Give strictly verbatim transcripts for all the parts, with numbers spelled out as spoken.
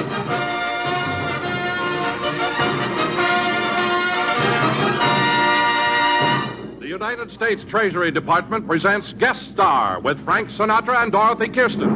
The United States Treasury Department presents Guest Star with Frank Sinatra and Dorothy Kirsten.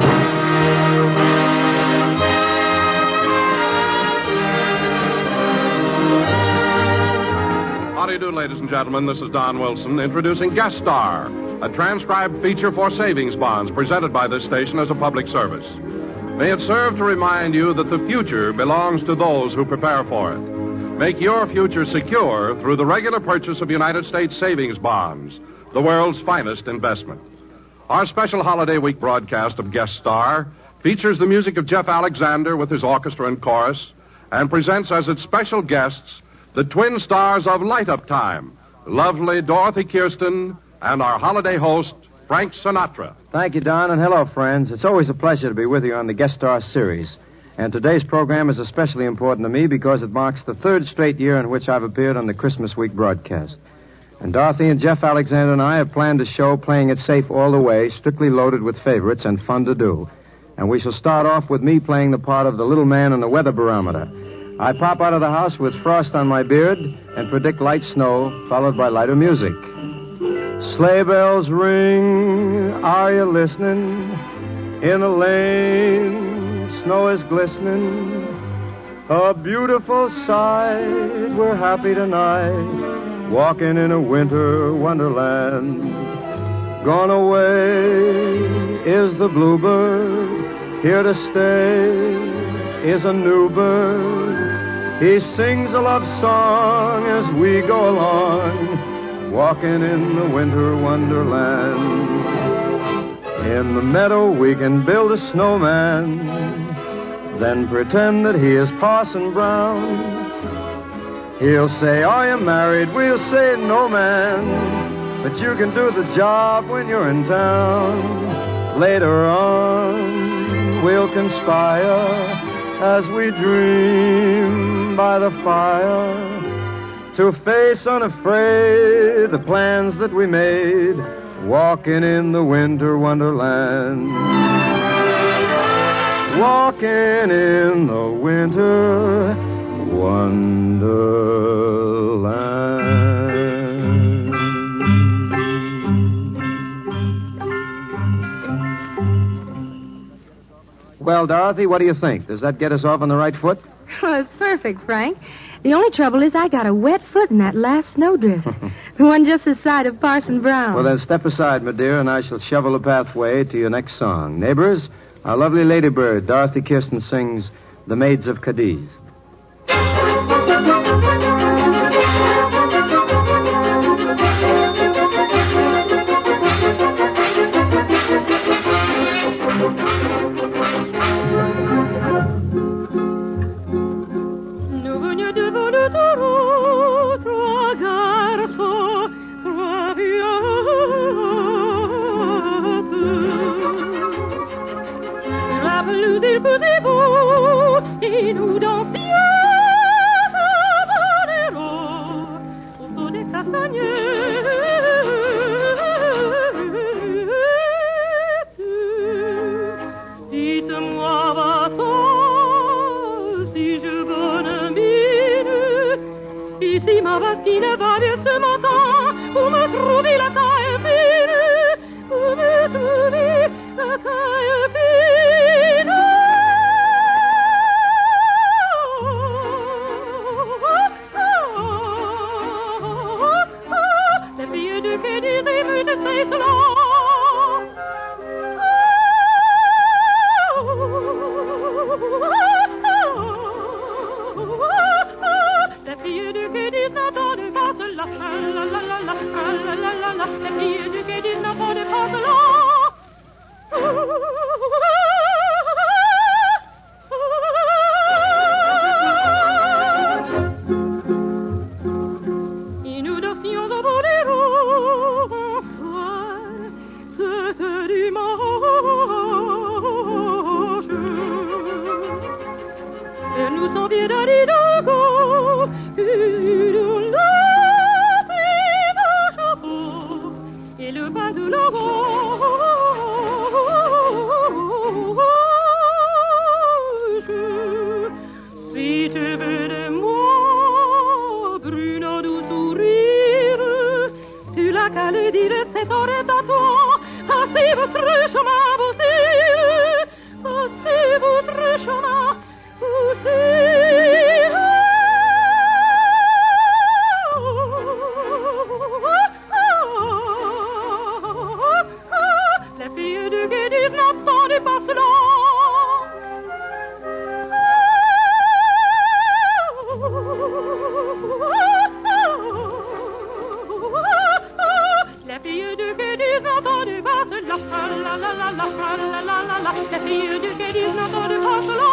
How do you do, ladies and gentlemen? This is Don Wilson introducing Guest Star, a transcribed feature for savings bonds presented by this station as a public service. May it serve to remind you that the future belongs to those who prepare for it. Make your future secure through the regular purchase of United States savings bonds, the world's finest investment. Our special Holiday Week broadcast of Guest Star features the music of Jeff Alexander with his orchestra and chorus and presents as its special guests the twin stars of Light Up Time, lovely Dorothy Kirsten and our holiday host, Frank Sinatra. Thank you, Don, and hello, friends. It's always a pleasure to be with you on the Guest Star series. And today's program is especially important to me because it marks the third straight year in which I've appeared on the Christmas week broadcast. And Dorothy and Jeff Alexander and I have planned a show playing it safe all the way, strictly loaded with favorites and fun to do. And we shall start off with me playing the part of the little man on the weather barometer. I pop out of the house with frost on my beard and predict light snow, followed by lighter music. Sleigh bells ring, are you listening? In the lane, snow is glistening, a beautiful sight. We're happy tonight, walking in a winter wonderland. Gone away is the bluebird, here to stay is a new bird. He sings a love song as we go along, walking in the winter wonderland. In the meadow we can build a snowman, then pretend that he is Parson Brown. He'll say, are you married? We'll say, no, man, but you can do the job when you're in town. Later on, we'll conspire as we dream by the fire to face unafraid the plans that we made, walking in the winter wonderland. Walking in the winter wonderland. Well, Dorothy, what do you think? Does that get us off on the right foot? Well, it's perfect, Frank. The only trouble is I got a wet foot in that last snowdrift. The one just this side of Parson Brown. Well, then step aside, my dear, and I shall shovel a pathway to your next song. Neighbors, our lovely ladybird, Dorothy Kirsten, sings The Maids of Cadiz. Et nous dansions un boléro au saut des castagnettes. Dites-moi, Vasson, si je bonne mine, ici ma basquine va bien ce matin pour me trouver la taille fine, pour me trouver la taille fine. votre chemin aussi, passez votre chemin aussi. Les filles du quai disent n'entendez pas cela. Les filles du quai disent n'entendez pas cela. La la la la la la la la la. Les filles du quai disent n'entendez pas cela.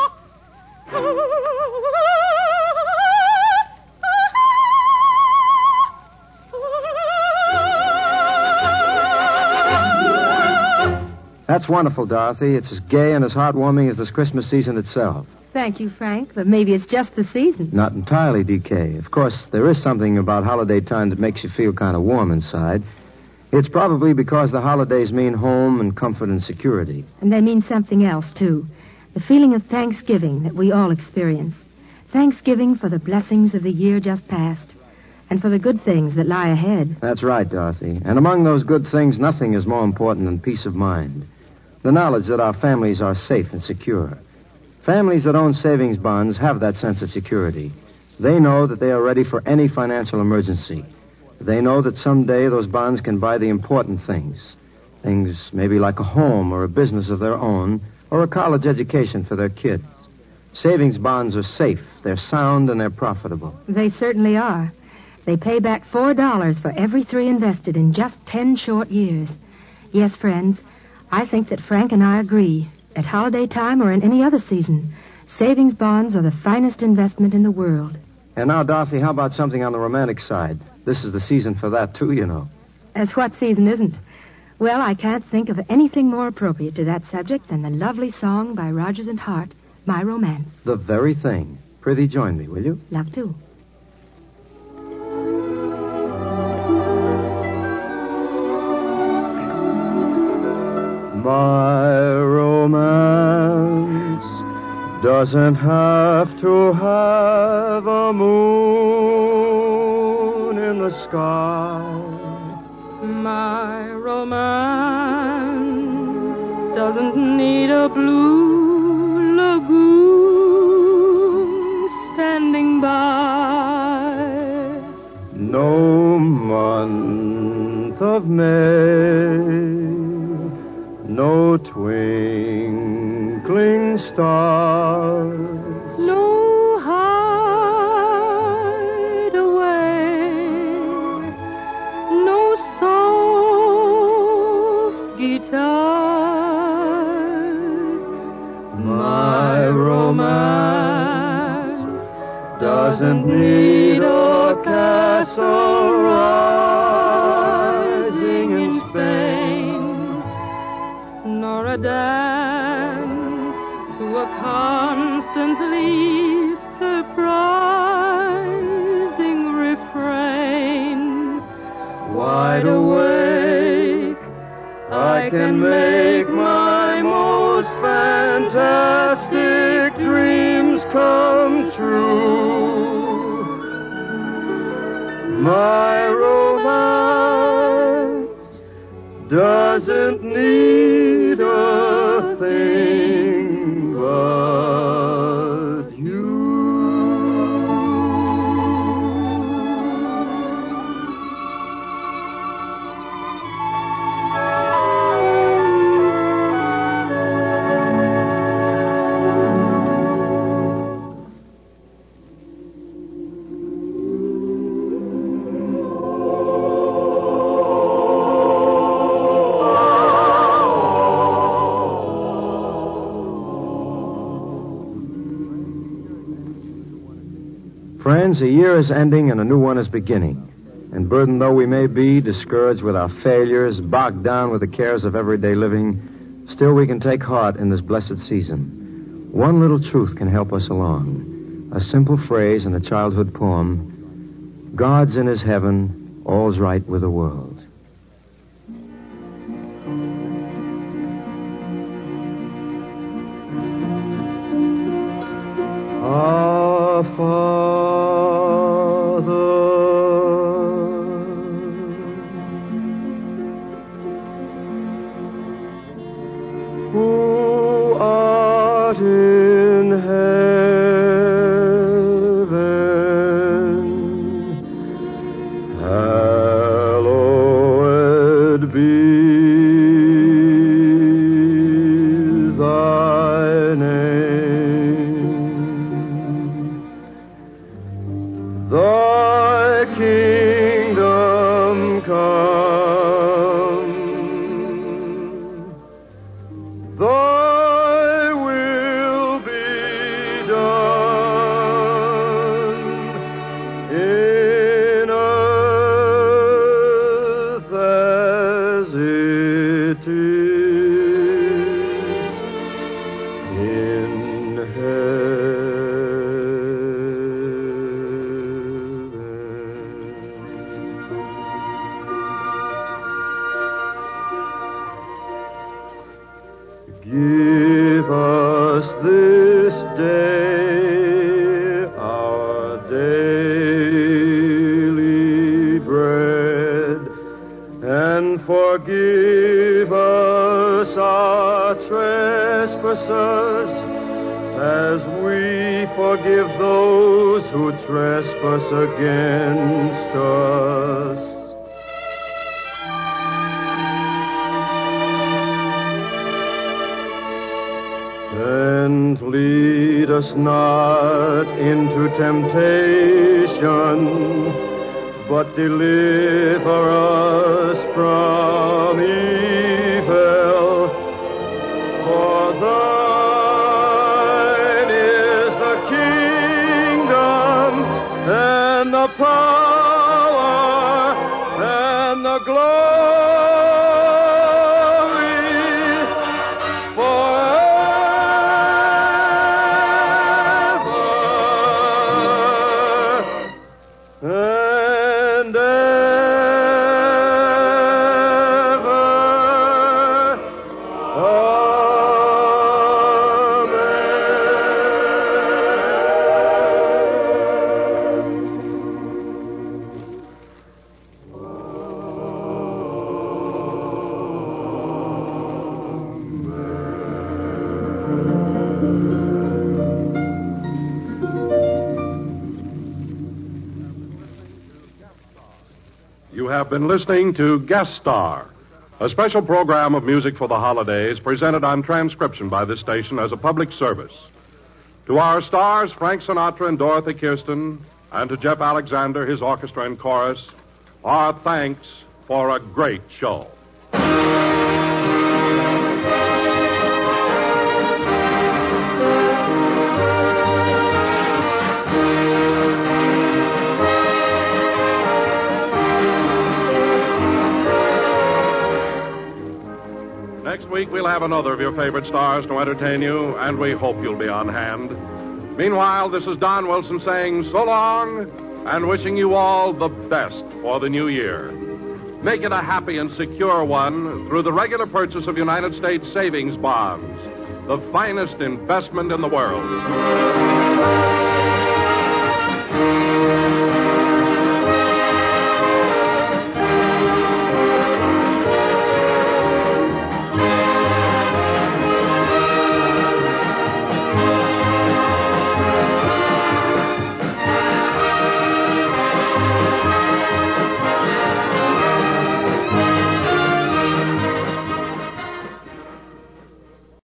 That's wonderful, Dorothy. It's as gay and as heartwarming as this Christmas season itself. Thank you, Frank, but maybe it's just the season. Not entirely, D K. Of course, there is something about holiday time that makes you feel kind of warm inside. It's probably because the holidays mean home and comfort and security. And they mean something else, too. The feeling of Thanksgiving that we all experience. Thanksgiving for the blessings of the year just past, and for the good things that lie ahead. That's right, Dorothy. And among those good things, nothing is more important than peace of mind. The knowledge that our families are safe and secure. Families that own savings bonds have that sense of security. They know that they are ready for any financial emergency. They know that someday those bonds can buy the important things. Things maybe like a home or a business of their own, or a college education for their kids. Savings bonds are safe, they're sound, and they're profitable. They certainly are. They pay back four dollars for every three invested in just ten short years. Yes, friends, I think that Frank and I agree. At holiday time or in any other season, savings bonds are the finest investment in the world. And now, Dorothy, how about something on the romantic side? This is the season for that, too, you know. As what season isn't? Well, I can't think of anything more appropriate to that subject than the lovely song by Rodgers and Hart, My Romance. The very thing. Prithee, join me, will you? Love to. My romance doesn't have to have a moon in the sky. My romance doesn't need a blue lagoon standing by. No month of May, no twinkling stars, no hideaway, no soft guitars. My romance doesn't need a castle rising in Spain, nor a dance to a constantly surprising refrain. wide awake, I can make my most fantastic dreams come true. My romance doesn't need a thing but you. Friends, a year is ending and a new one is beginning. And burdened though we may be, discouraged with our failures, bogged down with the cares of everyday living, still we can take heart in this blessed season. One little truth can help us along. A simple phrase in a childhood poem: God's in his heaven, all's right with the world. Our Father, art in heaven, hallowed be thy name. Thy kingdom come, thy will be done in earth as it is in heaven. Give us this day our daily bread, and forgive us our trespasses, as we forgive those who trespass against us. And lead us not into temptation, but deliver us from evil. For thine is the kingdom, and the power, and the glory, and ever. You have been listening to Guest Star, a special program of music for the holidays presented on transcription by this station as a public service. To our stars, Frank Sinatra and Dorothy Kirsten, and to Jeff Alexander, his orchestra and chorus, our thanks for a great show. Next week, we'll have another of your favorite stars to entertain you, and we hope you'll be on hand. Meanwhile, this is Don Wilson saying so long and wishing you all the best for the new year. Make it a happy and secure one through the regular purchase of United States savings bonds, the finest investment in the world.